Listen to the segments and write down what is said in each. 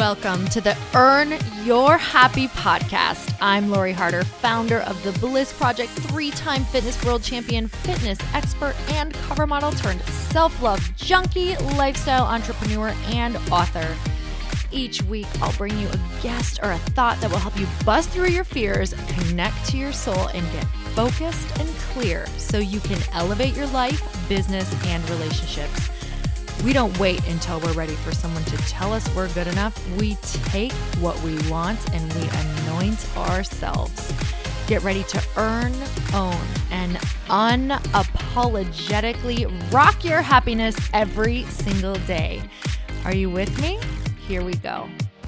Welcome to the Earn Your Happy podcast. I'm Lori Harder, founder of The Bliss Project, 3-time fitness world champion, fitness expert, and cover model turned self-love junkie, lifestyle entrepreneur, and author. Each week, I'll bring you a guest or a thought that will help you bust through your fears, connect to your soul, and get focused and clear so you can elevate your life, business, and relationships. We don't wait until we're ready for someone to tell us we're good enough. We take what we want and we anoint ourselves. Get ready to earn, own, and unapologetically rock your happiness every single day. Are you with me? Here we go.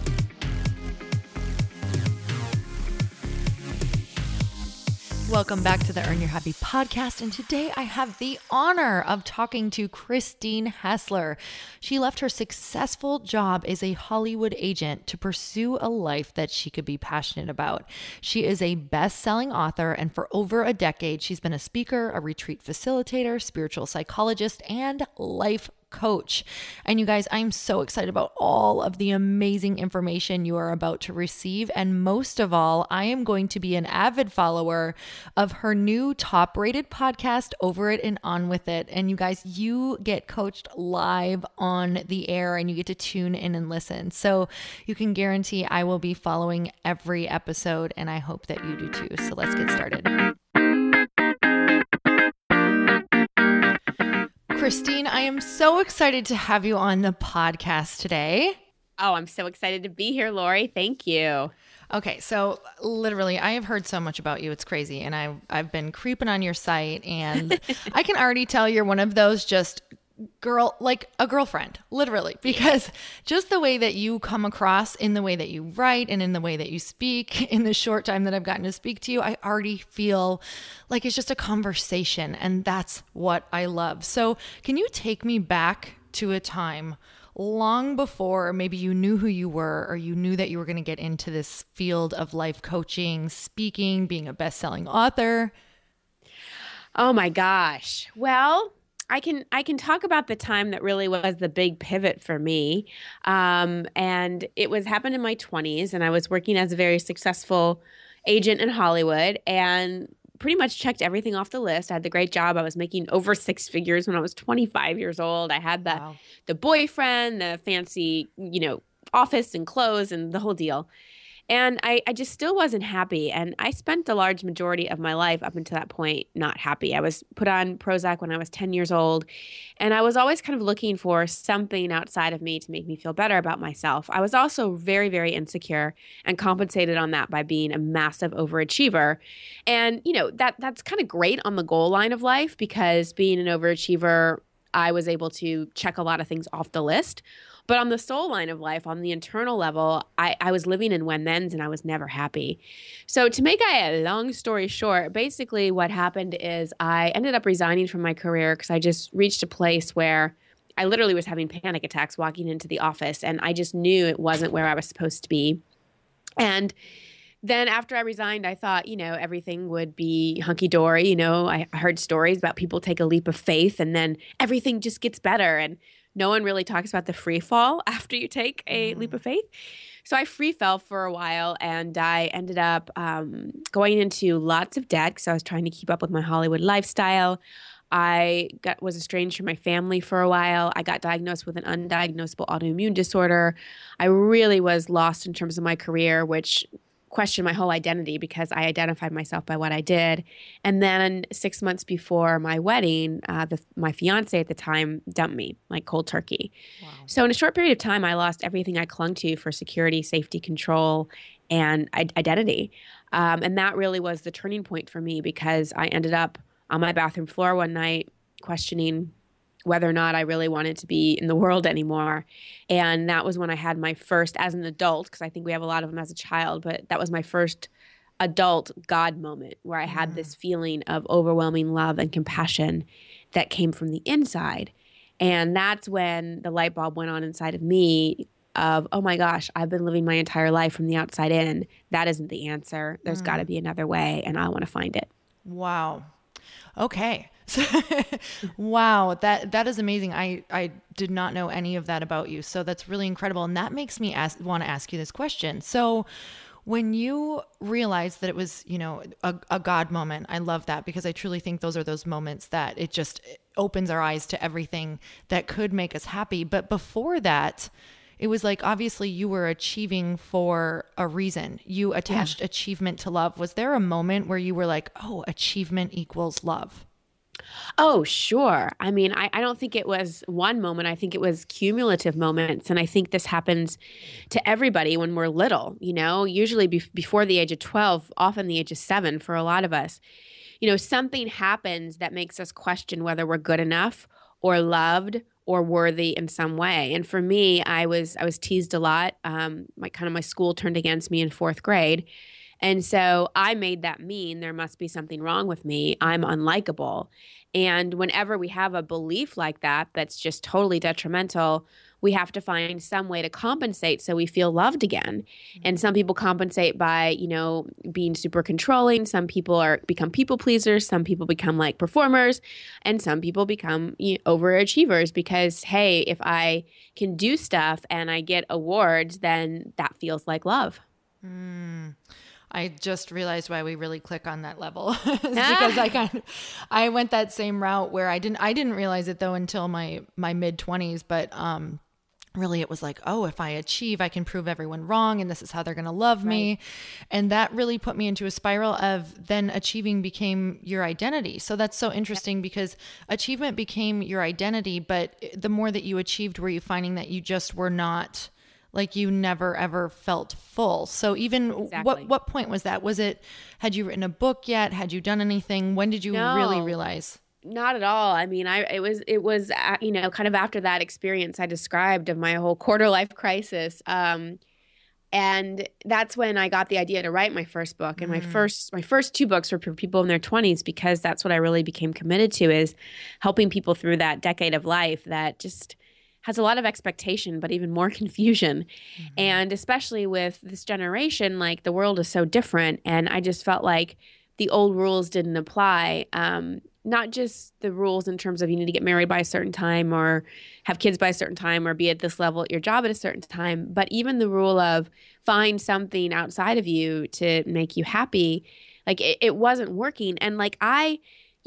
Welcome back to the Earn Your Happy podcast, and today I have the honor of talking to Christine Hassler. She left her successful job as a Hollywood agent to pursue a life that she could be passionate about. She is a best-selling author, and for over a decade, she's been a speaker, a retreat facilitator, spiritual psychologist, and life coach. And you guys, I'm so excited about all of the amazing information you are about to receive. And most of all, I am going to be an avid follower of her new top-rated podcast, Over It and On With It. And you guys, you get coached live on the air and you get to tune in and listen. So you can guarantee I will be following every episode, and I hope that you do too. So let's get started. Christine, I am so excited to have you on the podcast today. Oh, I'm so excited to be here, Lori. Thank you. Okay, so literally, I have heard so much about you. It's crazy. And I've been creeping on your site, and I can already tell you're one of those just like a girlfriend, literally, because just the way that you come across in the way that you write and in the way that you speak in the short time that I've gotten to speak to you, I already feel like it's just a conversation, and that's what I love. So can you take me back to a time long before maybe you knew who you were, or you knew that you were going to get into this field of life coaching, speaking, being a best-selling author? Oh my gosh. Well, I can talk about the time that really was the big pivot for me. And it happened in my 20s, and I was working as a very successful agent in Hollywood and pretty much checked everything off the list. I had the great job. I was making over 6 figures when I was 25 years old. I had the boyfriend, the fancy, office and clothes and the whole deal. And I just still wasn't happy. And I spent the large majority of my life up until that point not happy. I was put on Prozac when I was 10 years old. And I was always kind of looking for something outside of me to make me feel better about myself. I was also very, very insecure and compensated on that by being a massive overachiever. And, that's kind of great on the goal line of life, because being an overachiever, I was able to check a lot of things off the list. But on the soul line of life, on the internal level, I was living in when-thens and I was never happy. So to make a long story short, basically what happened is I ended up resigning from my career because I just reached a place where I literally was having panic attacks walking into the office, and I just knew it wasn't where I was supposed to be. And then after I resigned, I thought, everything would be hunky-dory. I heard stories about people take a leap of faith and then everything just gets better. And no one really talks about the free fall after you take a leap of faith. So I free fell for a while, and I ended up going into lots of debt because I was trying to keep up with my Hollywood lifestyle. I was estranged from my family for a while. I got diagnosed with an undiagnosable autoimmune disorder. I really was lost in terms of my career, which questioned my whole identity because I identified myself by what I did. And then 6 months before my wedding, my fiance at the time dumped me like cold turkey. Wow. So in a short period of time, I lost everything I clung to for security, safety, control, and identity. And that really was the turning point for me, because I ended up on my bathroom floor one night questioning whether or not I really wanted to be in the world anymore. And that was when I had my first, as an adult, because I think we have a lot of them as a child, but that was my first adult God moment where I had this feeling of overwhelming love and compassion that came from the inside. And that's when the light bulb went on inside of me of, oh my gosh, I've been living my entire life from the outside in. That isn't the answer. There's got to be another way, and I want to find it. Wow. Okay. So, wow, that is amazing. I did not know any of that about you. So that's really incredible. And that makes me want to ask you this question. So when you realized that it was, a God moment, I love that because I truly think those are those moments that it just opens our eyes to everything that could make us happy. But before that, it was like, obviously you were achieving for a reason. You attached achievement to love. Was there a moment where you were like, oh, achievement equals love? Oh, sure. I mean, I don't think it was one moment. I think it was cumulative moments. And I think this happens to everybody when we're little, usually before the age of 12, often the age of 7 for a lot of us. Something happens that makes us question whether we're good enough or loved or worthy in some way. And for me, I was teased a lot. My school turned against me in 4th grade. And so I made that mean there must be something wrong with me. I'm unlikable. And whenever we have a belief like that, that's just totally detrimental, we have to find some way to compensate so we feel loved again. And some people compensate by, being super controlling. Some people become people pleasers. Some people become like performers. And some people become overachievers because, hey, if I can do stuff and I get awards, then that feels like love. I just realized why we really click on that level is because I went that same route where I didn't realize it though until my mid 20s, but really it was like, oh, if I achieve, I can prove everyone wrong and this is how they're going to love me. And that really put me into a spiral of then achieving became your identity. So that's so interesting because achievement became your identity, but the more that you achieved, were you finding that you just were not, like you never ever felt full? So even what point was that? Had you written a book yet? Had you done anything? When did you really realize? Not at all. I mean, it was kind of after that experience I described of my whole quarter life crisis. And that's when I got the idea to write my first book. And my first 2 books were for people in their 20s because that's what I really became committed to, is helping people through that decade of life that just has a lot of expectation, but even more confusion. And especially with this generation, like the world is so different. And I just felt like the old rules didn't apply. Not just the rules in terms of you need to get married by a certain time or have kids by a certain time or be at this level at your job at a certain time, but even the rule of find something outside of you to make you happy. Like it wasn't working. And like I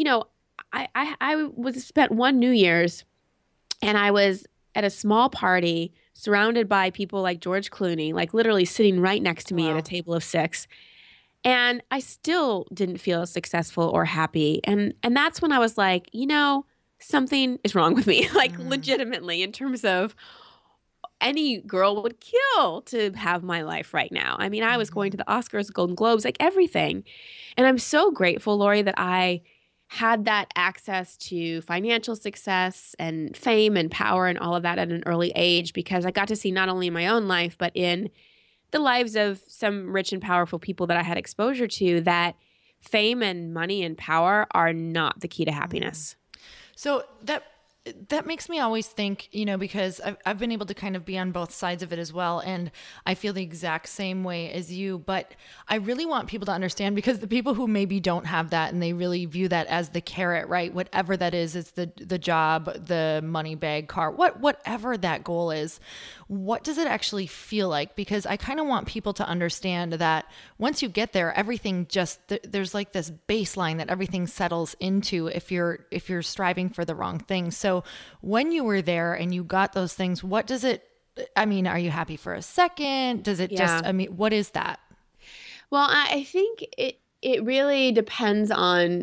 was spent one New Year's and I was at a small party surrounded by people like George Clooney, like literally sitting right next to me at a table of 6. And I still didn't feel successful or happy. And that's when I was like, something is wrong with me, like legitimately, in terms of any girl would kill to have my life right now. I mean, I was going to the Oscars, Golden Globes, like everything. And I'm so grateful, Lori, that I had that access to financial success and fame and power and all of that at an early age, because I got to see not only in my own life, but in the lives of some rich and powerful people that I had exposure to, that fame and money and power are not the key to happiness. So that makes me always think, because I've been able to kind of be on both sides of it as well. And I feel the exact same way as you, but I really want people to understand, because the people who maybe don't have that and they really view that as the carrot, right? Whatever that is, it's the job, the money bag, car, whatever that goal is, what does it actually feel like? Because I kind of want people to understand that once you get there, everything just, there's like this baseline that everything settles into if you're striving for the wrong thing. So when you were there and you got those things, what does it, are you happy for a second? Does it what is that? Well, I think it really depends on,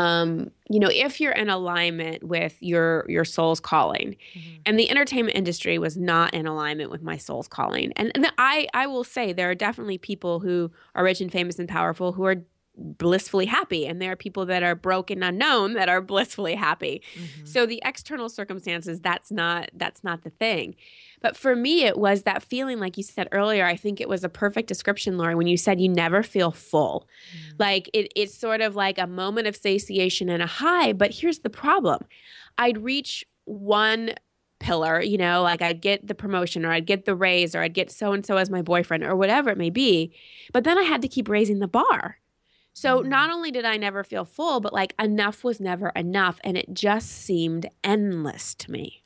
if you're in alignment with your soul's calling. And the entertainment industry was not in alignment with my soul's calling. And I will say there are definitely people who are rich and famous and powerful who are blissfully happy, and there are people that are broke and unknown that are blissfully happy. So the external circumstances, that's not the thing. But for me, it was that feeling, like you said earlier. I think it was a perfect description, Lori, when you said you never feel full. Like it's sort of like a moment of satiation and a high. But here's the problem: I'd reach one pillar, like I'd get the promotion or I'd get the raise or I'd get so and so as my boyfriend or whatever it may be, but then I had to keep raising the bar. So not only did I never feel full, but like enough was never enough. And it just seemed endless to me.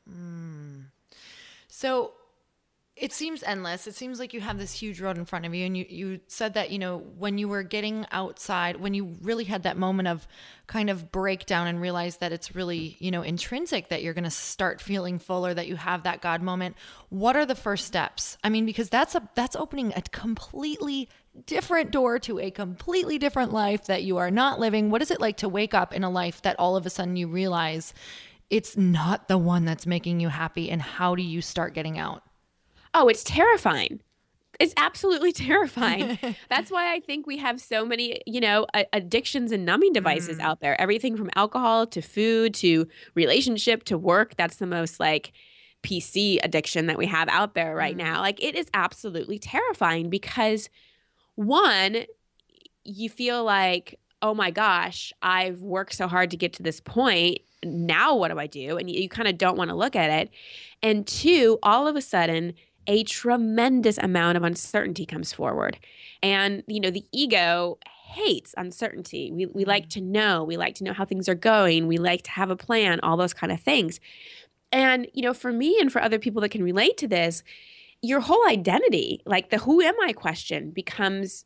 So it seems endless. It seems like you have this huge road in front of you. And you said that, when you were getting outside, when you really had that moment of kind of breakdown and realized that it's really, intrinsic that you're going to start feeling full or that you have that God moment. What are the first steps? I mean, because that's opening a completely different door to a completely different life that you are not living. What is it like to wake up in a life that all of a sudden you realize it's not the one that's making you happy? And how do you start getting out? Oh, it's terrifying. It's absolutely terrifying. That's why I think we have so many, addictions and numbing devices out there. Everything from alcohol to food to relationship to work. That's the most like PC addiction that we have out there right now. Like it is absolutely terrifying because one, you feel like, oh my gosh, I've worked so hard to get to this point. Now what do I do? And you kind of don't want to look at it. And two, all of a sudden, a tremendous amount of uncertainty comes forward. And, the ego hates uncertainty. We like to know. We like to know how things are going. We like to have a plan, all those kind of things. And, for me and for other people that can relate to this, your whole identity, like the who am I question becomes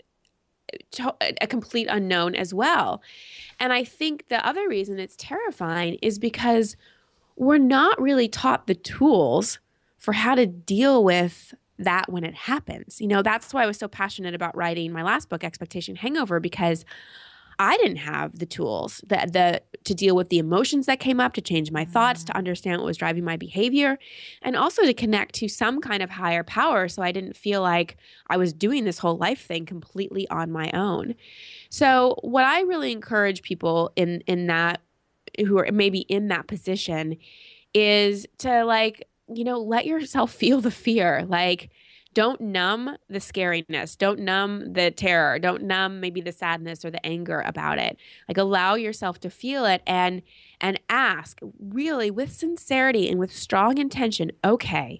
a complete unknown as well. And I think the other reason it's terrifying is because we're not really taught the tools for how to deal with that when it happens. That's why I was so passionate about writing my last book, Expectation Hangover, because I didn't have the tools to deal with the emotions that came up, to change my thoughts, to understand what was driving my behavior, and also to connect to some kind of higher power so I didn't feel like I was doing this whole life thing completely on my own. So what I really encourage people in that, who are maybe in that position, is to let yourself feel the fear. Like, don't numb the scariness. Don't numb the terror. Don't numb maybe the sadness or the anger about it. Like, allow yourself to feel it and ask really with sincerity and with strong intention, okay,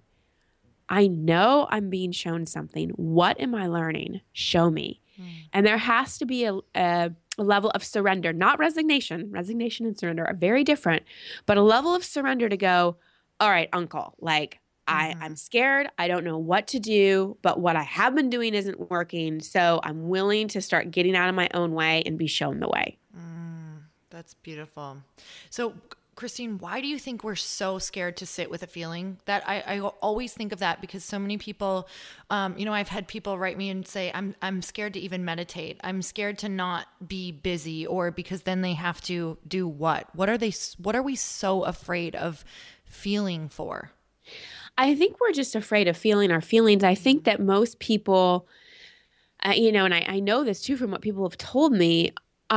I know I'm being shown something. What am I learning? Show me. And there has to be a level of surrender, not resignation. Resignation and surrender are very different, but a level of surrender to go, all right, uncle, like I'm scared. I don't know what to do, but what I have been doing isn't working. So I'm willing to start getting out of my own way and be shown the way. That's beautiful. So Christine, why do you think we're so scared to sit with a feeling? That I always think of that because so many people, I've had people write me and say, I'm scared to even meditate. I'm scared to not be busy, or because then they have to do what? What are we so afraid of feeling for? I think we're just afraid of feeling our feelings. I think that most people, and I know this too from what people have told me,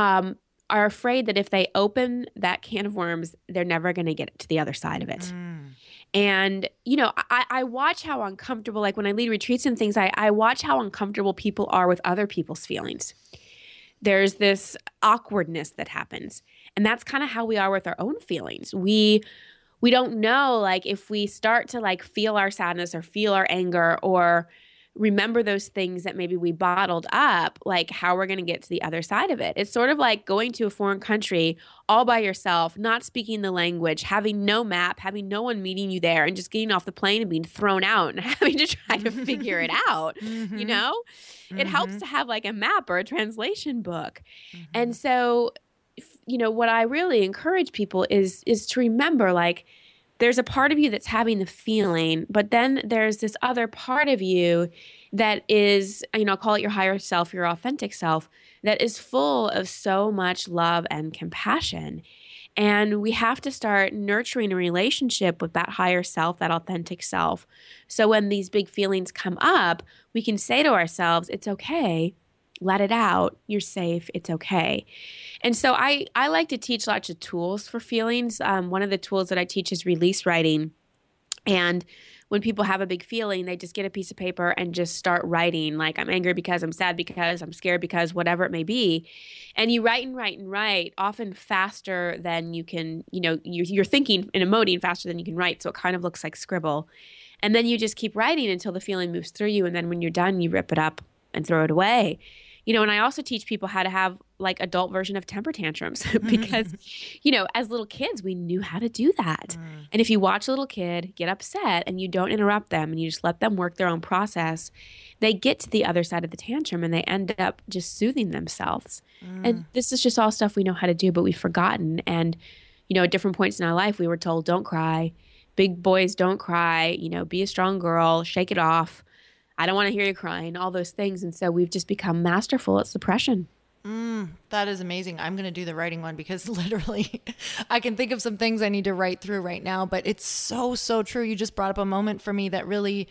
are afraid that if they open that can of worms, they're never going to get to the other side of it. And, I watch how uncomfortable, like when I lead retreats and things, I watch how uncomfortable people are with other people's feelings. There's this awkwardness that happens. And that's kind of how we are with our own feelings. We don't know, like, if we start to like feel our sadness or feel our anger or remember those things that maybe we bottled up, like how we're going to get to the other side of it. It's sort of like going to a foreign country all by yourself, not speaking the language, having no map, having no one meeting you there, and just getting off the plane and being thrown out and having to try to figure it out. It helps to have like a map or a translation book. And so, what I really encourage people is to remember, like, there's a part of you that's having the feeling, but then there's this other part of you that is, call it your higher self, your authentic self, that is full of so much love and compassion. And we have to start nurturing a relationship with that higher self, that authentic self. So when these big feelings come up, we can say to ourselves, it's okay. Let it out. You're safe. It's okay. And so I like to teach lots of tools for feelings. One of the tools that I teach is release writing. And when people have a big feeling, they just get a piece of paper and just start writing, like, I'm angry because, I'm sad because, I'm scared because, whatever it may be. And you write and write and write, often faster than you can, you're thinking and emoting faster than you can write. So it kind of looks like scribble. And then you just keep writing until the feeling moves through you. And then when you're done, you rip it up and throw it away. And I also teach people how to have like adult version of temper tantrums because, as little kids, we knew how to do that. And if you watch a little kid get upset and you don't interrupt them and you just let them work their own process, they get to the other side of the tantrum and they end up just soothing themselves. And this is just all stuff we know how to do, but we've forgotten. And, at different points in our life, we were told, don't cry. Big boys don't cry, be a strong girl, shake it off. I don't want to hear you crying, all those things. And so we've just become masterful at suppression. That is amazing. I'm going to do the writing one because literally I can think of some things I need to write through right now, but it's so, so true. You just brought up a moment for me that really,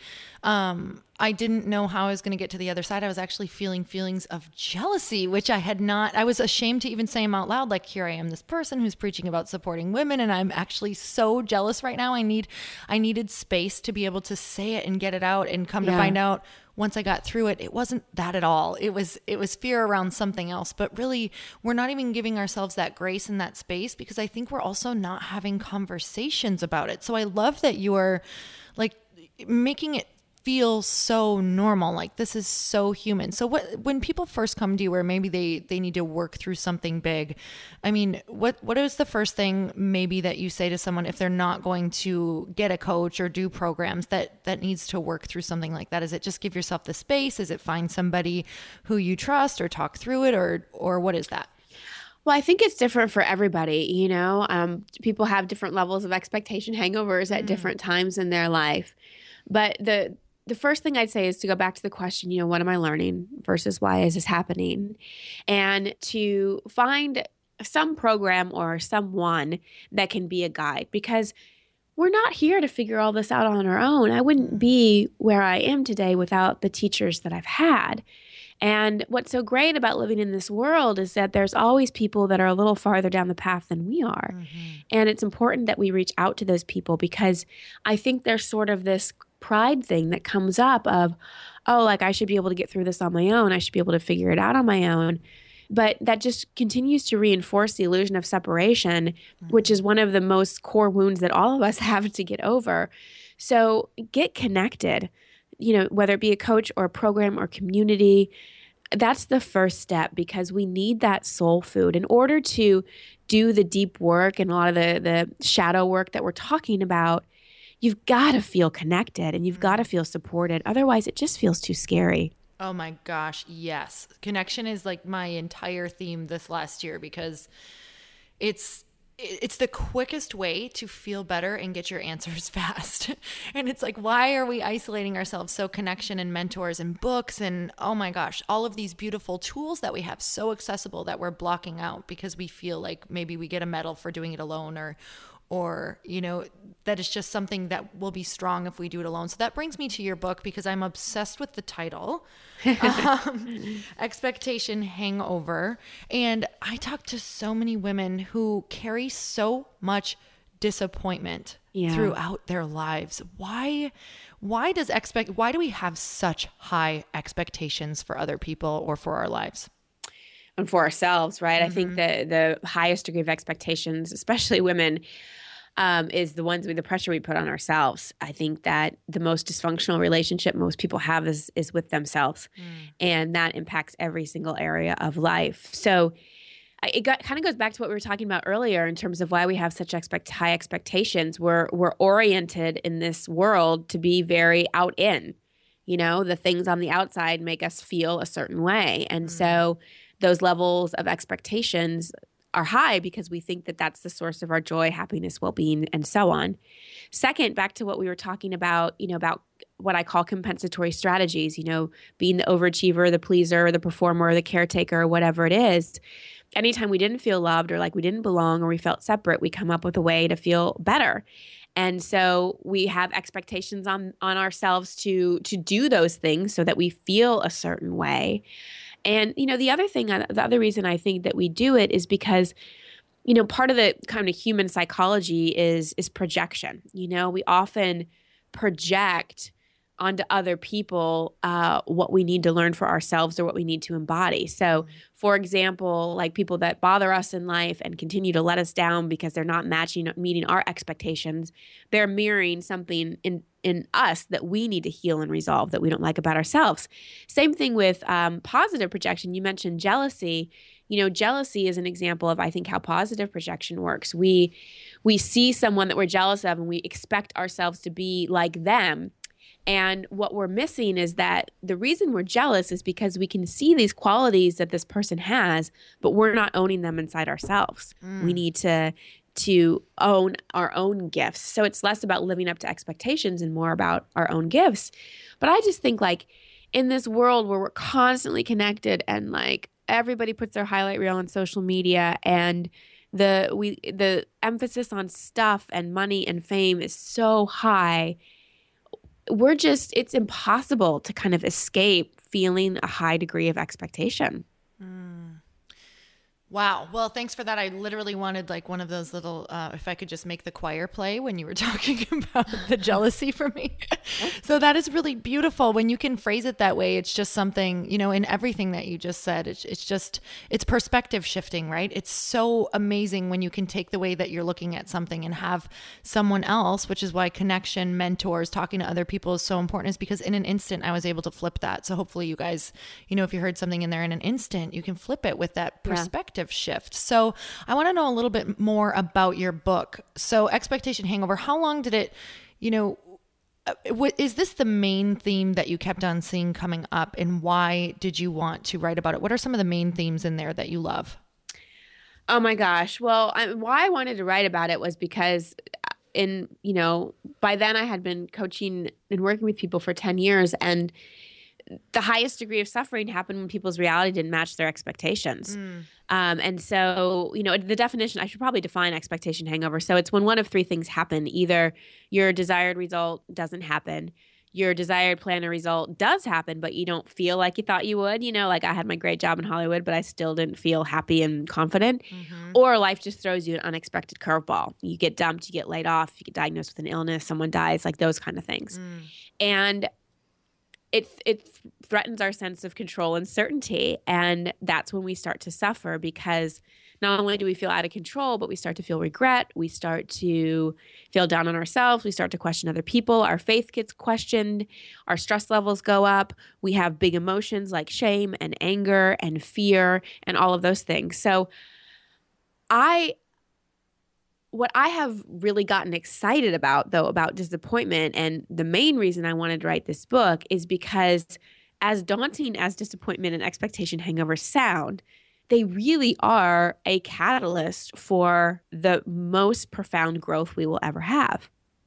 I didn't know how I was going to get to the other side. I was actually feeling feelings of jealousy, which I was ashamed to even say them out loud. Like, here I am, this person who's preaching about supporting women, and I'm actually so jealous right now. I needed space to be able to say it and get it out, and come to find out, once I got through it, it wasn't that at all. It was fear around something else. But really, we're not even giving ourselves that grace and that space because I think we're also not having conversations about it. So I love that you are like making it feel so normal. Like, this is so human. So when people first come to you, or maybe they need to work through something big, I mean, what is the first thing maybe that you say to someone if they're not going to get a coach or do programs that needs to work through something like that? Is it just give yourself the space? Is it find somebody who you trust or talk through it, or what is that? Well, I think it's different for everybody. People have different levels of expectation hangovers at different times in their life. But the first thing I'd say is to go back to the question, what am I learning versus why is this happening? And to find some program or someone that can be a guide, because we're not here to figure all this out on our own. I wouldn't be where I am today without the teachers that I've had. And what's so great about living in this world is that there's always people that are a little farther down the path than we are. And it's important that we reach out to those people, because I think there's sort of this pride thing that comes up of, oh, like I should be able to get through this on my own. I should be able to figure it out on my own. But that just continues to reinforce the illusion of separation, which is one of the most core wounds that all of us have to get over. So get connected, whether it be a coach or a program or community. That's the first step, because we need that soul food in order to do the deep work and a lot of the shadow work that we're talking about. You've got to feel connected and you've got to feel supported. Otherwise, it just feels too scary. Oh my gosh, yes. Connection is like my entire theme this last year, because it's the quickest way to feel better and get your answers fast. And it's like, why are we isolating ourselves? So connection and mentors and books and, oh my gosh, all of these beautiful tools that we have so accessible that we're blocking out because we feel like maybe we get a medal for doing it alone, or that it's just something that will be strong if we do it alone. So that brings me to your book, because I'm obsessed with the title, Expectation Hangover. And I talk to so many women who carry so much disappointment throughout their lives. Why do we have such high expectations for other people or for our lives? And for ourselves, right? I think that the highest degree of expectations, especially women, is the pressure we put on ourselves. I think that the most dysfunctional relationship most people have is with themselves. And that impacts every single area of life. So it kind of goes back to what we were talking about earlier in terms of why we have such high expectations. We're oriented in this world to be very out in. The things on the outside make us feel a certain way. And so those levels of expectations are high because we think that that's the source of our joy, happiness, well-being, and so on. Second, back to what we were talking about, about what I call compensatory strategies, being the overachiever, the pleaser, the performer, the caretaker, whatever it is. Anytime we didn't feel loved or like we didn't belong or we felt separate, we come up with a way to feel better. And so we have expectations on ourselves to do those things so that we feel a certain way. And, the other reason I think that we do it is because, part of the kind of human psychology is projection. We often project onto other people what we need to learn for ourselves or what we need to embody. So, for example, like people that bother us in life and continue to let us down because they're not meeting our expectations, they're mirroring something in us that we need to heal and resolve that we don't like about ourselves. Same thing with positive projection. You mentioned jealousy. Jealousy is an example of, I think, how positive projection works. We see someone that we're jealous of and we expect ourselves to be like them. And what we're missing is that the reason we're jealous is because we can see these qualities that this person has, but we're not owning them inside ourselves. We need to own our own gifts. So it's less about living up to expectations and more about our own gifts. But I just think like in this world where we're constantly connected and like everybody puts their highlight reel on social media and the emphasis on stuff and money and fame is so high, it's impossible to kind of escape feeling a high degree of expectation. Wow. Well, thanks for that. I literally wanted like one of those little, if I could just make the choir play when you were talking about the jealousy for me. So that is really beautiful when you can phrase it that way. It's just something, in everything that you just said, it's perspective shifting, right? It's so amazing when you can take the way that you're looking at something and have someone else, which is why connection, mentors, talking to other people is so important, is because in an instant I was able to flip that. So hopefully you guys, if you heard something in there in an instant, you can flip it with that perspective shift. So I want to know a little bit more about your book. So Expectation Hangover, how long did it, is this the main theme that you kept on seeing coming up, and why did you want to write about it? What are some of the main themes in there that you love? Oh my gosh. Well, why I wanted to write about it was because by then I had been coaching and working with people for 10 years, and the highest degree of suffering happened when people's reality didn't match their expectations. And so, the definition, I should probably define expectation hangover. So it's when one of three things happen. Either your desired result doesn't happen, your desired plan or result does happen, but you don't feel like you thought you would, like I had my great job in Hollywood, but I still didn't feel happy and confident. Or life just throws you an unexpected curveball. You get dumped, you get laid off, you get diagnosed with an illness, someone dies, like those kind of things. And it threatens our sense of control and certainty. And that's when we start to suffer, because not only do we feel out of control, but we start to feel regret. We start to feel down on ourselves. We start to question other people. Our faith gets questioned. Our stress levels go up. We have big emotions like shame and anger and fear and all of those things. So what I have really gotten excited about, though, about disappointment, and the main reason I wanted to write this book, is because as daunting as disappointment and expectation hangovers sound, they really are a catalyst for the most profound growth we will ever have.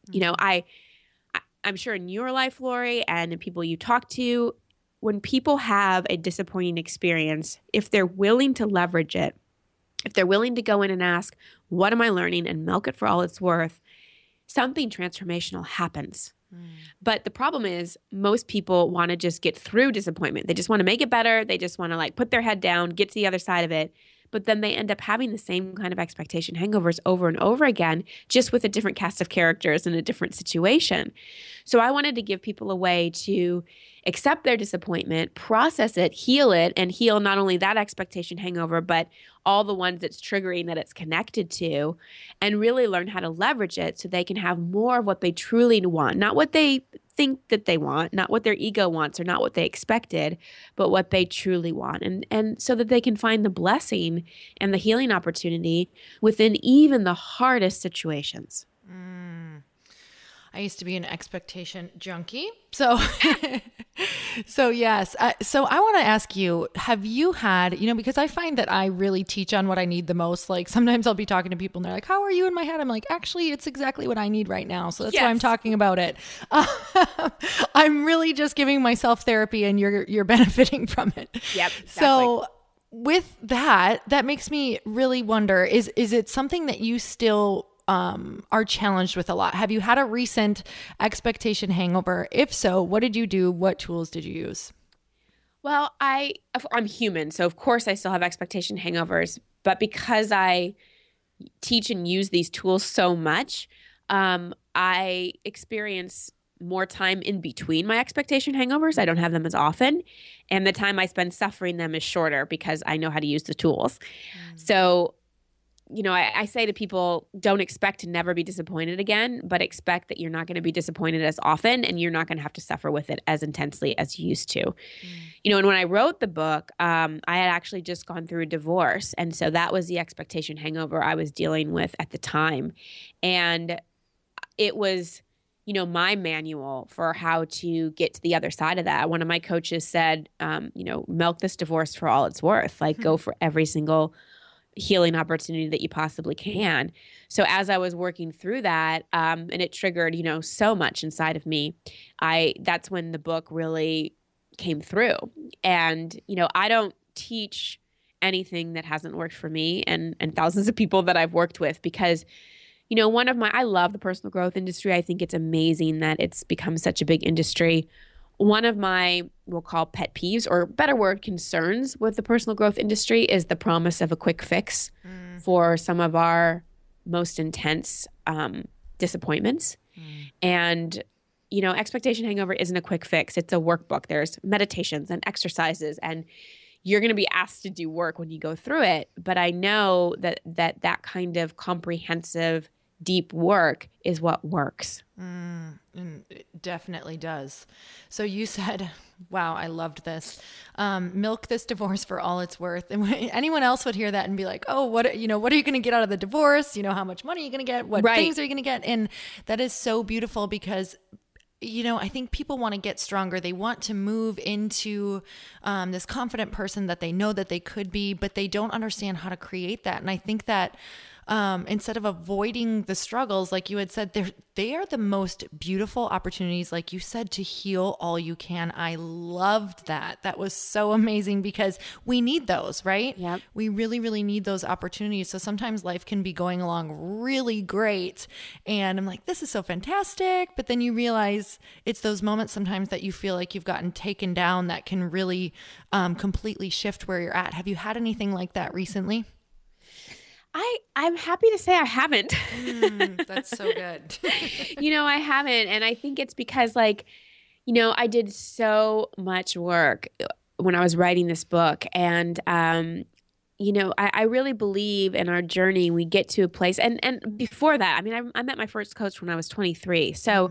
I'm sure in your life, Lori, and in people you talk to, when people have a disappointing experience, if they're willing to leverage it, if they're willing to go in and ask, what am I learning, and milk it for all it's worth, something transformational happens. But the problem is most people want to just get through disappointment. They just want to make it better. They just want to put their head down, get to the other side of it. But then they end up having the same kind of expectation hangovers over and over again, just with a different cast of characters in a different situation. So I wanted to give people a way to accept their disappointment, process it, and heal not only that expectation hangover, but all the ones that's triggering that it's connected to, and really learn how to leverage it so they can have more of what they truly want, not what they think that they want, not what their ego wants or not what they expected, but what they truly want. And so that they can find the blessing and the healing opportunity within even the hardest situations. I used to be an expectation junkie. So, so yes. So I want to ask you, have you had, because I find that I really teach on what I need the most. Like sometimes I'll be talking to people and they're like, how are you in my head? I'm like, actually, it's exactly what I need right now. So that's why I'm talking about it. I'm really just giving myself therapy and you're benefiting from it. Yep. Exactly. So with that makes me really wonder, is it something that you still are challenged with a lot? Have you had a recent expectation hangover? If so, what did you do? What tools did you use? Well, I'm human, so of course I still have expectation hangovers, but because I teach and use these tools so much, I experience more time in between my expectation hangovers. I don't have them as often. And the time I spend suffering them is shorter because I know how to use the tools. So, I say to people, don't expect to never be disappointed again, but expect that you're not going to be disappointed as often and you're not going to have to suffer with it as intensely as you used to. And when I wrote the book, I had actually just gone through a divorce. And so that was the expectation hangover I was dealing with at the time. And it was, my manual for how to get to the other side of that. One of my coaches said, milk this divorce for all it's worth, like go for every single healing opportunity that you possibly can. So as I was working through that, and it triggered, so much inside of me, that's when the book really came through. And, I don't teach anything that hasn't worked for me and thousands of people that I've worked with because, I love the personal growth industry. I think it's amazing that it's become such a big industry. One of my, we'll call pet peeves, or better word, concerns with the personal growth industry is the promise of a quick fix for some of our most intense disappointments. And, expectation hangover isn't a quick fix. It's a workbook. There's meditations and exercises, and you're going to be asked to do work when you go through it. But I know that kind of comprehensive, deep work is what works. And it definitely does. So you said, wow, I loved this. Milk this divorce for all it's worth. And anyone else would hear that and be like, oh, what are you going to get out of the divorce? How much money are you going to get? What things are you going to get? And that is so beautiful because I think people want to get stronger. They want to move into this confident person that they know that they could be, but they don't understand how to create that. And I think that instead of avoiding the struggles, like you had said, they are the most beautiful opportunities, like you said, to heal all you can. I loved that. That was so amazing because we need those, right? Yep. We really, really need those opportunities. So sometimes life can be going along really great. And I'm like, this is so fantastic. But then you realize it's those moments sometimes that you feel like you've gotten taken down that can really completely shift where you're at. Have you had anything like that recently? I'm happy to say I haven't. That's so good. I haven't. And I think it's because I did so much work when I was writing this book. And, I really believe in our journey, we get to a place. And before that, I met my first coach when I was 23. So,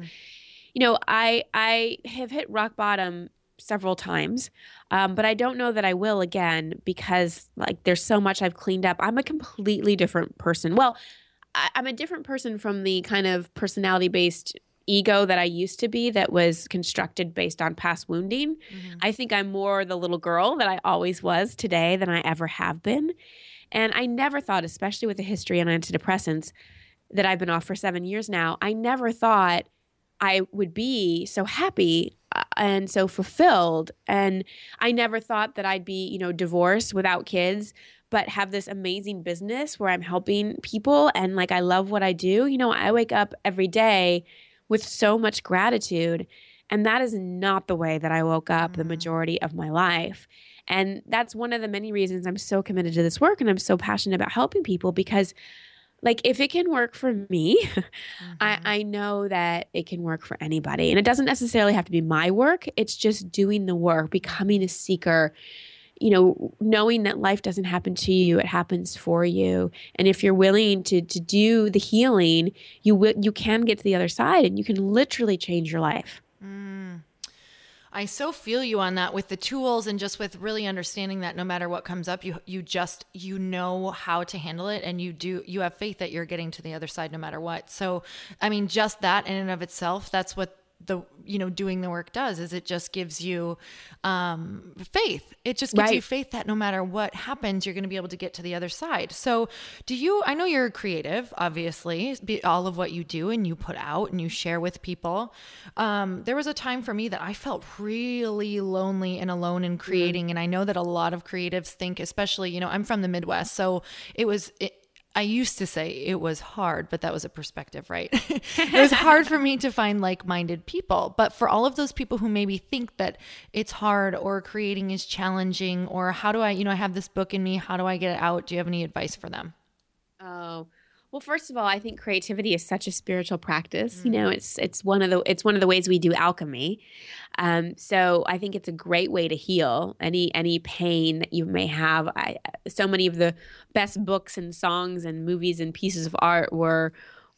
I have hit rock bottom several times. But I don't know that I will again because there's so much I've cleaned up. I'm a completely different person. Well, I'm a different person from the kind of personality-based ego that I used to be that was constructed based on past wounding. I think I'm more the little girl that I always was today than I ever have been. And I never thought, especially with the history on antidepressants that I've been off for 7 years now, I never thought I would be so happy and so fulfilled. And I never thought that I'd be, divorced without kids, but have this amazing business where I'm helping people. And I love what I do. I wake up every day with so much gratitude. And that is not the way that I woke up the majority of my life. And that's one of the many reasons I'm so committed to this work. And I'm so passionate about helping people because if it can work for me, I know that it can work for anybody. And it doesn't necessarily have to be my work. It's just doing the work, becoming a seeker, knowing that life doesn't happen to you, it happens for you. And if you're willing to do the healing, you can get to the other side and you can literally change your life. I so feel you on that with the tools and just with really understanding that no matter what comes up, you know how to handle it and you have faith that you're getting to the other side no matter what. So, just that in and of itself, that's what doing the work does is it just gives you faith. It just gives you faith that no matter what happens, you're going to be able to get to the other side. So I know you're creative, obviously, all of what you do and you put out and you share with people. There was a time for me that I felt really lonely and alone in creating. And I know that a lot of creatives think, especially, I'm from the Midwest. So I used to say it was hard, but that was a perspective, right? It was hard for me to find like-minded people. But for all of those people who maybe think that it's hard or creating is challenging or how do I have this book in me, how do I get it out? Do you have any advice for them? Oh, Well, first of all, I think creativity is such a spiritual practice. You know, it's one of the ways we do alchemy. So I think it's a great way to heal any pain that you may have. So many of the best books and songs and movies and pieces of art were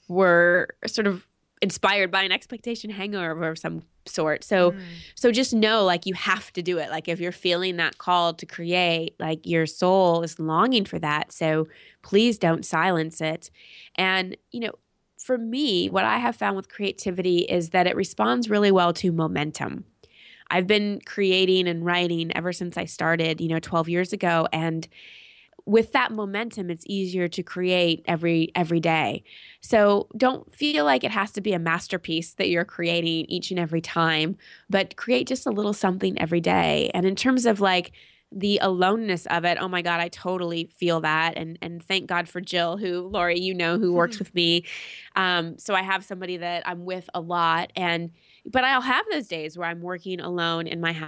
sort of inspired by an expectation hangover of some sort. So just know, like, you have to do it. Like, if you're feeling that call to create, like, your soul is longing for that. So please don't silence it. And, you know, for me, what I have found with creativity is that it responds really well to momentum. I've been creating and writing ever since I started, 12 years ago. And with that momentum, it's easier to create every day. So don't feel like it has to be a masterpiece that you're creating each and every time, but create just a little something every day. And in terms of like the aloneness of it, oh my God, I totally feel that. And thank God for Jill, who, Lori, who works with me. So I have somebody that I'm with a lot. But I'll have those days where I'm working alone in my house.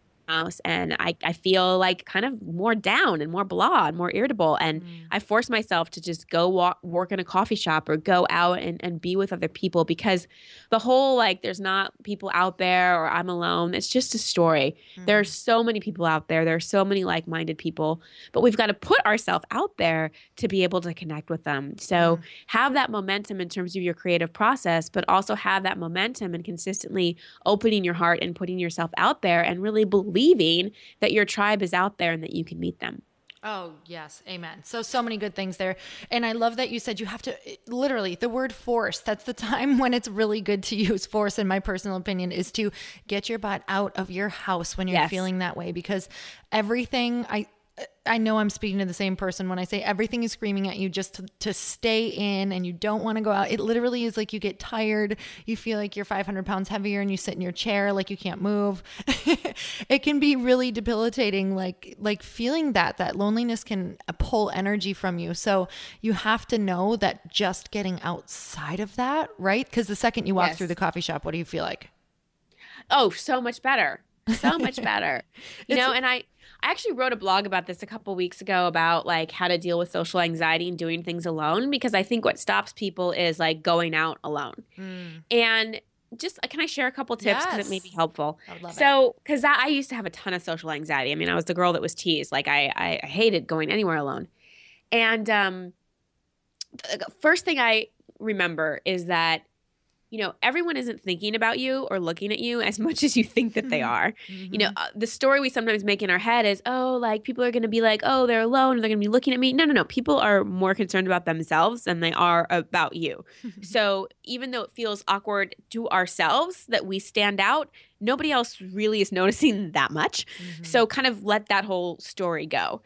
And I feel like kind of more down and more blah and more irritable. And I force myself to just go work in a coffee shop or go out and be with other people, because the whole, like, there's not people out there or I'm alone. It's just a story. There are so many people out there. There are so many like-minded people, but we've got to put ourselves out there to be able to connect with them. So have that momentum in terms of your creative process, but also have that momentum and consistently opening your heart and putting yourself out there and really believing that your tribe is out there and that you can meet them. Oh, yes. Amen. So many good things there. And I love that you said you have to, literally, the word force, that's the time when it's really good to use force, in my personal opinion, is to get your butt out of your house when you're feeling that way. Because everything, I know I'm speaking to the same person when I say everything is screaming at you just to stay in, and you don't want to go out. It literally is like you get tired. You feel like you're 500 pounds heavier and you sit in your chair like you can't move. It can be really debilitating. Like feeling that loneliness can pull energy from you. So you have to know that just getting outside of that, right? Because the second you walk through the coffee shop, what do you feel like? Oh, so much better. So much better. And I actually wrote a blog about this a couple weeks ago about like how to deal with social anxiety and doing things alone, because I think what stops people is like going out alone. And just, can I share a couple tips because it may be helpful? I would love it. Because I used to have a ton of social anxiety. I mean, I was the girl that was teased. Like I hated going anywhere alone. And the first thing I remember is that everyone isn't thinking about you or looking at you as much as you think that they are. The story we sometimes make in our head is, oh, like people are going to be like, oh, they're alone, and they're going to be looking at me. No. People are more concerned about themselves than they are about you. So even though it feels awkward to ourselves that we stand out, nobody else really is noticing that much. So kind of let that whole story go.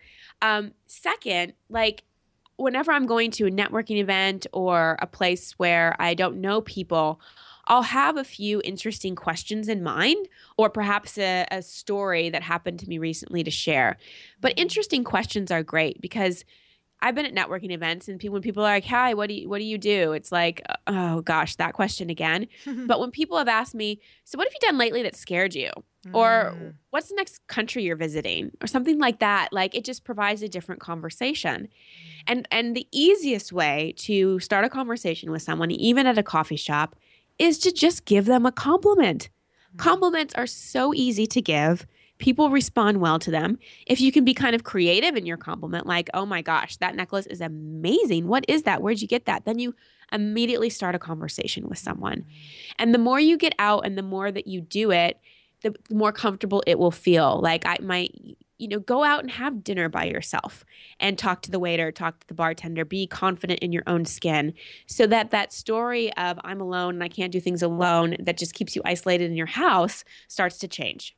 Second, like, whenever I'm going to a networking event or a place where I don't know people, I'll have a few interesting questions in mind, or perhaps a story that happened to me recently to share. But interesting questions are great, because I've been at networking events and when people are like, hi, what do you do? It's like, oh gosh, that question again. But when people have asked me, so what have you done lately that scared you? Or what's the next country you're visiting? Or something like that. Like, it just provides a different conversation. And the easiest way to start a conversation with someone, even at a coffee shop, is to just give them a compliment. Compliments are so easy to give. People respond well to them. If you can be kind of creative in your compliment, like, oh my gosh, that necklace is amazing. What is that? Where'd you get that? Then you immediately start a conversation with someone. And the more you get out and the more that you do it, the more comfortable it will feel. Like, I might, go out and have dinner by yourself and talk to the waiter, talk to the bartender, be confident in your own skin, so that story of I'm alone and I can't do things alone that just keeps you isolated in your house starts to change.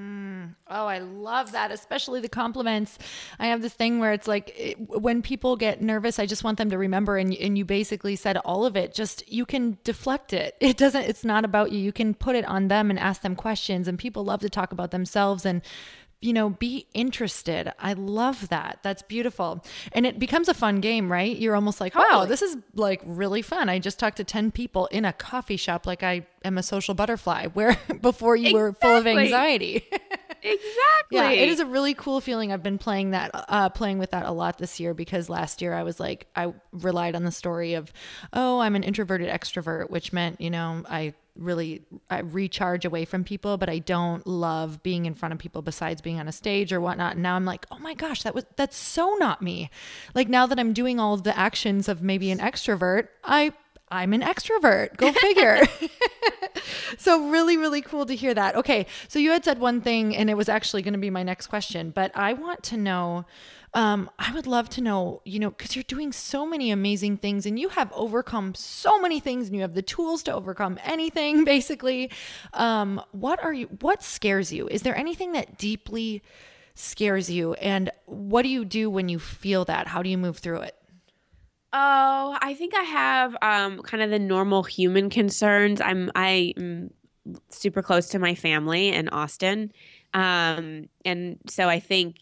Oh, I love that, especially the compliments. I have this thing where it's like when people get nervous, I just want them to remember, and you basically said all of it. Just, you can deflect it. It's not about you. You can put it on them and ask them questions, and people love to talk about themselves and be interested. I love that. That's beautiful. And it becomes a fun game, right? You're almost like, wow, this is like really fun. I just talked to 10 people in a coffee shop like I am a social butterfly, where before you were full of anxiety. Yeah, it is Exactly. a really cool feeling. I've been playing with that a lot this year because last year I was like, I relied on the story of, oh, I'm an introverted extrovert, which meant, I recharge away from people, but I don't love being in front of people besides being on a stage or whatnot. And now I'm like, oh my gosh, that's so not me. Like now that I'm doing all of the actions of maybe an extrovert, I'm an extrovert. Go figure. So really, really cool to hear that. Okay. So you had said one thing and it was actually going to be my next question, but I want to know, I would love to know, because you're doing so many amazing things and you have overcome so many things and you have the tools to overcome anything basically. What scares you? Is there anything that deeply scares you? And what do you do when you feel that? How do you move through it? Oh, I think I have kind of the normal human concerns. I'm super close to my family in Austin. And so I think,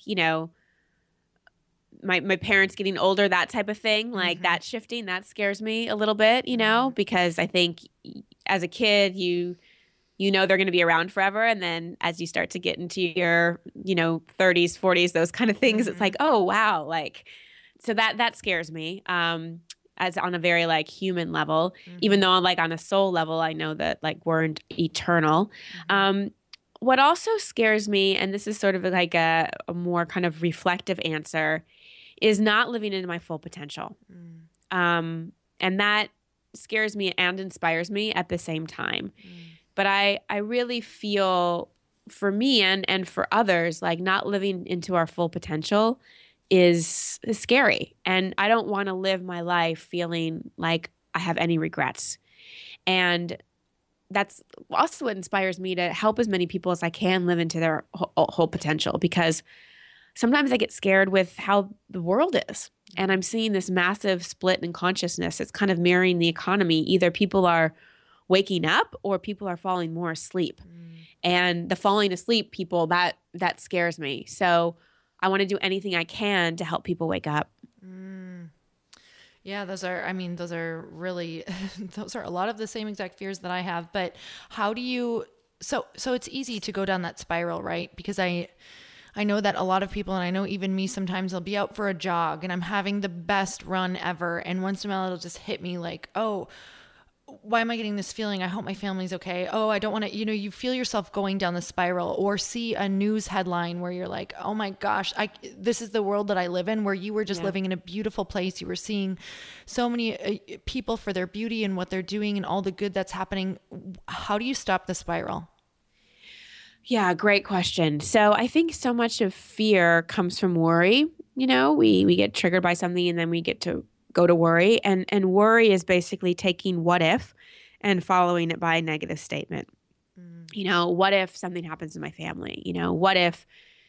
my parents getting older, that type of thing, like Mm-hmm. that shifting, that scares me a little bit, Mm-hmm. because I think as a kid, they're going to be around forever. And then as you start to get into your, 30s, 40s, those kind of things, it's Mm-hmm. like, oh, wow. Like, so that scares me. As on a very like human level, even Mm-hmm. though like on a soul level, I know that like we're eternal. Mm-hmm. Um, what also scares me, and this is sort of like a more kind of reflective answer, is not living into my full potential. Mm-hmm. Um, and that scares me and inspires me at the same time. But I really feel for me and for others, like not living into our full potential is scary. And I don't want to live my life feeling like I have any regrets. And that's also what inspires me to help as many people as I can live into their whole potential, because sometimes I get scared with how the world is. And I'm seeing this massive split in consciousness. It's kind of mirroring the economy. Either people are waking up or people are falling more asleep. Mm-hmm. And the falling asleep people, that scares me. So I want to do anything I can to help people wake up. Mm. Yeah, those are really, those are a lot of the same exact fears that I have. But how do you, so it's easy to go down that spiral, right? Because I know that a lot of people, and I know even me sometimes, I'll be out for a jog and I'm having the best run ever. And once in a while, it'll just hit me like, oh, why am I getting this feeling? I hope my family's okay. Oh, I don't want to, you feel yourself going down the spiral or see a news headline where you're like, oh my gosh, this is the world that I live in, where you were just Yeah. living in a beautiful place. You were seeing so many people for their beauty and what they're doing and all the good that's happening. How do you stop the spiral? Yeah, great question. So I think so much of fear comes from worry. We get triggered by something and then we get to go to worry. And worry is basically taking what if and following it by a negative statement. Mm, What if something happens to my family? What if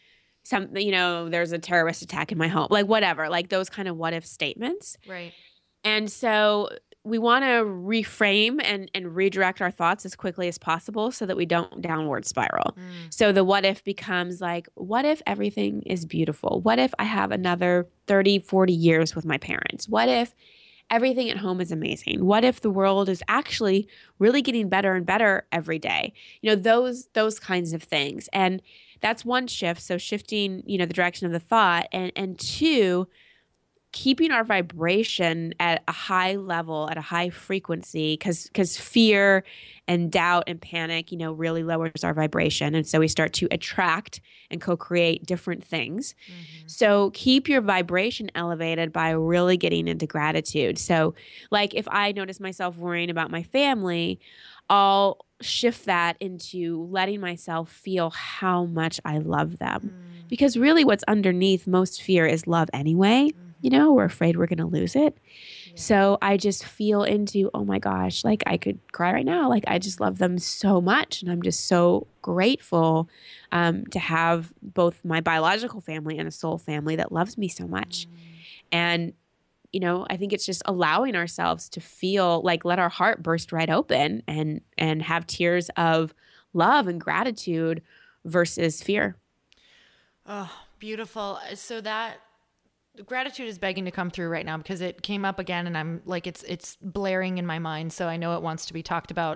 there's a terrorist attack in my home? Like whatever, like those kind of what if statements. right. And so we want to reframe and redirect our thoughts as quickly as possible so that we don't downward spiral. Mm, So the what if becomes like, what if everything is beautiful? What if I have another 30, 40 years with my parents? What if everything at home is amazing? What if the world is actually really getting better and better every day? Those kinds of things. And that's one shift. So shifting, the direction of the thought, and two, keeping our vibration at a high level, at a high frequency, because fear and doubt and panic, really lowers our vibration. And so we start to attract and co-create different things. mm-hmm, So keep your vibration elevated by really getting into gratitude. So like if I notice myself worrying about my family, I'll shift that into letting myself feel how much I love them. mm, Because really what's underneath most fear is love anyway. mm-hmm, We're afraid we're going to lose it. yeah. So I just feel into, oh my gosh, like I could cry right now. Like I just love them so much. And I'm just so grateful to have both my biological family and a soul family that loves me so much. Mm. And, I think it's just allowing ourselves to feel like let our heart burst right open and have tears of love and gratitude versus fear. Oh, beautiful. So that Gratitude is begging to come through right now because it came up again and I'm like, it's blaring in my mind. So I know it wants to be talked about.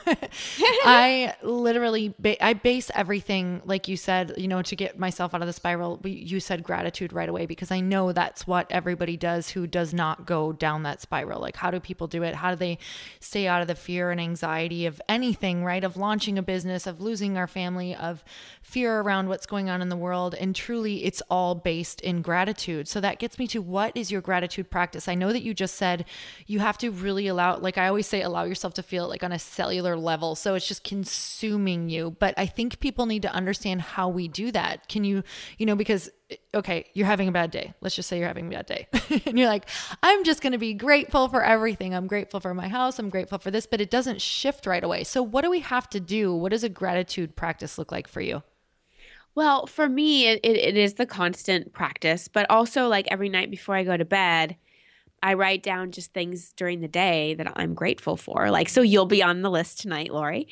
I literally, I base everything, like you said, to get myself out of the spiral. You said gratitude right away because I know that's what everybody does who does not go down that spiral. Like, how do people do it? How do they stay out of the fear and anxiety of anything, right? Of launching a business, of losing our family, of fear around what's going on in the world. And truly it's all based in gratitude. So that gets me to, what is your gratitude practice? I know that you just said you have to really allow, like I always say, allow yourself to feel it like on a cellular level. So it's just consuming you. But I think people need to understand how we do that. Can you, because, okay, you're having a bad day. Let's just say you're having a bad day. And you're like, I'm just going to be grateful for everything. I'm grateful for my house. I'm grateful for this, but it doesn't shift right away. So what do we have to do? What does a gratitude practice look like for you? Well, for me, it is the constant practice, but also like every night before I go to bed, I write down just things during the day that I'm grateful for. Like, so you'll be on the list tonight, Lori.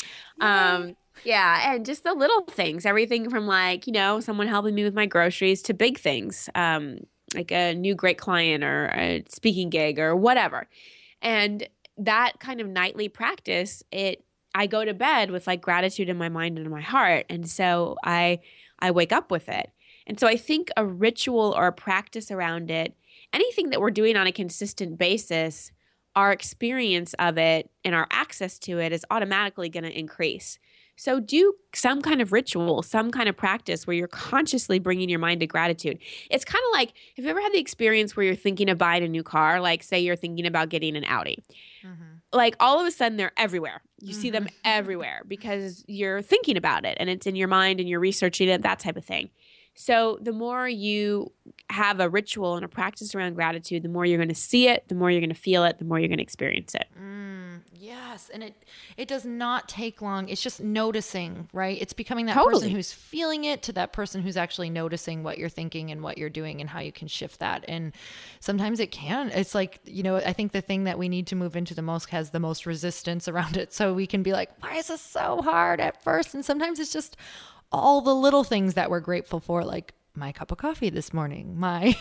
Yeah, and just the little things, everything from like, someone helping me with my groceries to big things, like a new great client or a speaking gig or whatever. And that kind of nightly practice, I go to bed with like gratitude in my mind and in my heart. And so I wake up with it. And so I think a ritual or a practice around it, anything that we're doing on a consistent basis, our experience of it and our access to it is automatically going to increase. So do some kind of ritual, some kind of practice where you're consciously bringing your mind to gratitude. It's kind of like, have you ever had the experience where you're thinking of buying a new car? Like say you're thinking about getting an Audi. Mm-hmm. Like all of a sudden they're everywhere. You see them everywhere because you're thinking about it and it's in your mind and you're researching it, that type of thing. So the more you have a ritual and a practice around gratitude, the more you're going to see it, the more you're going to feel it, the more you're going to experience it. Yes. And it does not take long. It's just noticing, right? It's becoming that Totally. person who's feeling it to that person who's actually noticing what you're thinking and what you're doing and how you can shift that. And sometimes it can. It's like, I think the thing that we need to move into the most has the most resistance around it. So we can be like, why is this so hard at first? And sometimes it's just all the little things that we're grateful for, like my cup of coffee this morning,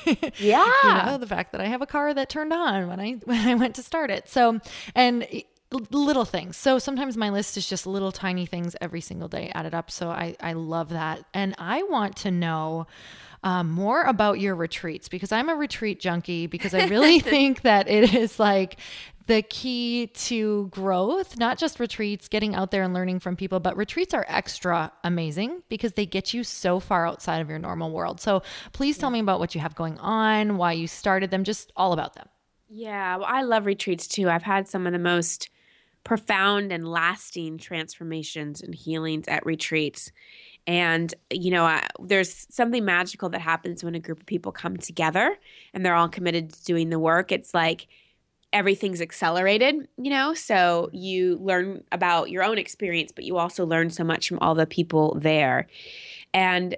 the fact that I have a car that turned on when I went to start it. So, and little things. So sometimes my list is just little tiny things every single day added up. So I love that. And I want to know more about your retreats because I'm a retreat junkie because I really think that it is like the key to growth, not just retreats, getting out there and learning from people, but retreats are extra amazing because they get you so far outside of your normal world. So please tell me about what you have going on, why you started them, just all about them. Yeah, well, I love retreats too. I've had some of the most profound and lasting transformations and healings at retreats. And, there's something magical that happens when a group of people come together and they're all committed to doing the work. It's like everything's accelerated, so you learn about your own experience, but you also learn so much from all the people there. And,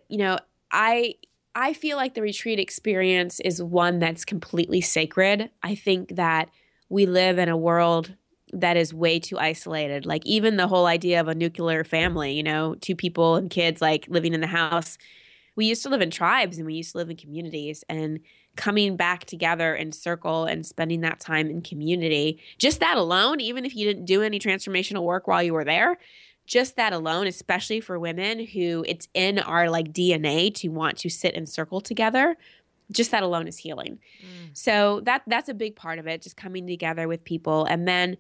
I feel like the retreat experience is one that's completely sacred. I think that we live in a world that is way too isolated. Like even the whole idea of a nuclear family, 2 people and kids like living in the house. We used to live in tribes and we used to live in communities, and coming back together in circle and spending that time in community, just that alone, even if you didn't do any transformational work while you were there, just that alone, especially for women who it's in our like DNA to want to sit in circle together, just that alone is healing. So that's a big part of it, just coming together with people. And then,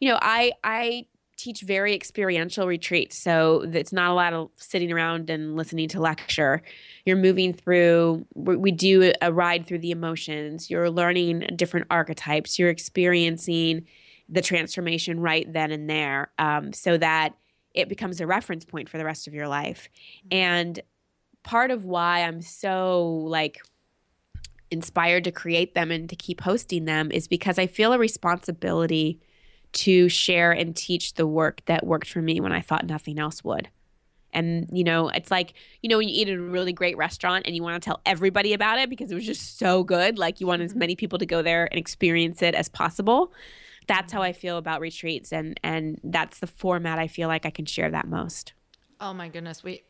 I teach very experiential retreats. So it's not a lot of sitting around and listening to lecture. You're moving through, we do a ride through the emotions. You're learning different archetypes. You're experiencing the transformation right then and there, so that it becomes a reference point for the rest of your life. And part of why I'm so inspired to create them and to keep hosting them is because I feel a responsibility to share and teach the work that worked for me when I thought nothing else would. And, it's like, when you eat at a really great restaurant and you want to tell everybody about it because it was just so good, like you want as many people to go there and experience it as possible. That's how I feel about retreats. And that's the format I feel like I can share that most. Oh my goodness.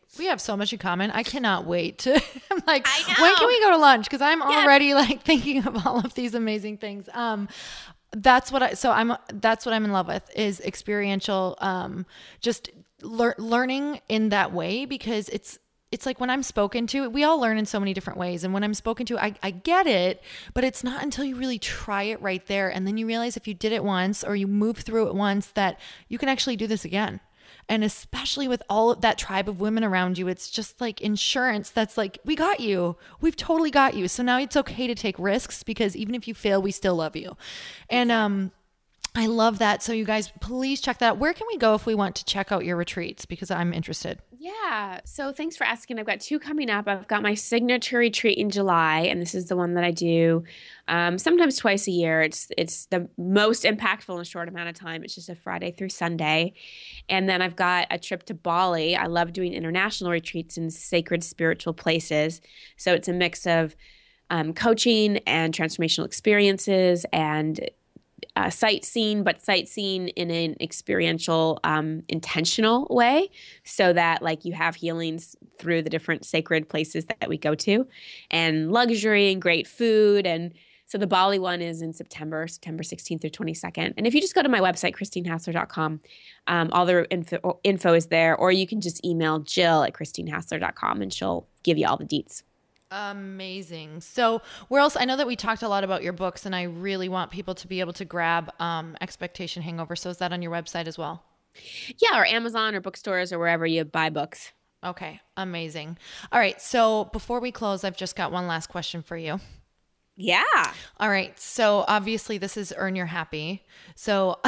We have so much in common. I cannot wait to, I'm like, I know. when can we go to lunch? Because I'm already like thinking of all of these amazing things. That's what I'm in love with is experiential, just learning in that way, because it's like when I'm spoken to, we all learn in so many different ways. And when I'm spoken to, I get it, but it's not until you really try it right there. And then you realize if you did it once or you move through it once that you can actually do this again. And especially with all of that tribe of women around you, it's just like insurance that's like, we got you. We've totally got you. So now it's okay to take risks, because even if you fail, we still love you. And I love that. So you guys, please check that out. Where can we go if we want to check out your retreats? Because I'm interested. Yeah. So thanks for asking. I've got 2 coming up. I've got my signature retreat in July, and this is the one that I do sometimes twice a year. It's the most impactful in a short amount of time. It's just a Friday through Sunday. And then I've got a trip to Bali. I love doing international retreats in sacred spiritual places. So it's a mix of coaching and transformational experiences and sightseeing, but sightseeing in an experiential, intentional way, so that like you have healings through the different sacred places that we go to, and luxury and great food. And so the Bali one is in September 16th through 22nd. And if you just go to my website, christinehassler.com, all the info is there, or you can just email Jill@christinehassler.com and she'll give you all the deets. Amazing. So where else? I know that we talked a lot about your books, and I really want people to be able to grab Expectation Hangover. So is that on your website as well? Yeah, or Amazon or bookstores or wherever you buy books. Okay, amazing. All right. So before we close, I've just got one last question for you. Yeah. All right. So obviously this is Earn Your Happy. So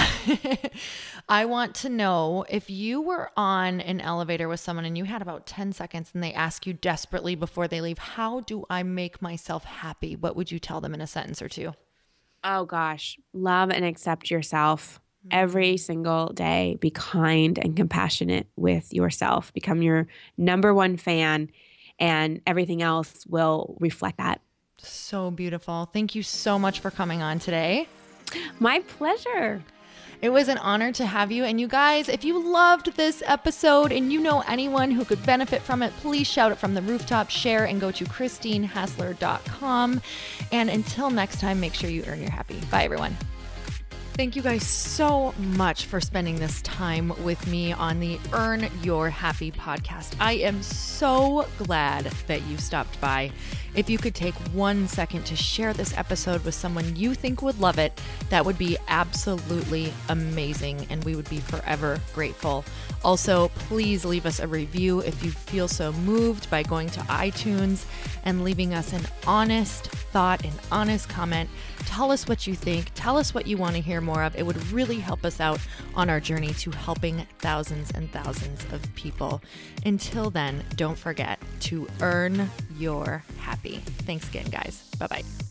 I want to know, if you were on an elevator with someone and you had about 10 seconds and they ask you desperately before they leave, how do I make myself happy? What would you tell them in a sentence or two? Oh gosh. Love and accept yourself every single day. Be kind and compassionate with yourself. Become your number one fan, and everything else will reflect that. So beautiful. Thank you so much for coming on today. My pleasure. It was an honor to have you. And you guys, if you loved this episode and you know anyone who could benefit from it, please shout it from the rooftop, share, and go to christinehassler.com. And until next time, make sure you earn your happy. Bye, everyone. Thank you guys so much for spending this time with me on the Earn Your Happy podcast. I am so glad that you stopped by. If you could take 1 second to share this episode with someone you think would love it, that would be absolutely amazing, and we would be forever grateful. Also, please leave us a review if you feel so moved by going to iTunes and leaving us an honest thought, an honest comment. Tell us what you think. Tell us what you want to hear more of. It would really help us out on our journey to helping thousands and thousands of people. Until then, don't forget to earn your happy. Thanks again, guys. Bye-bye.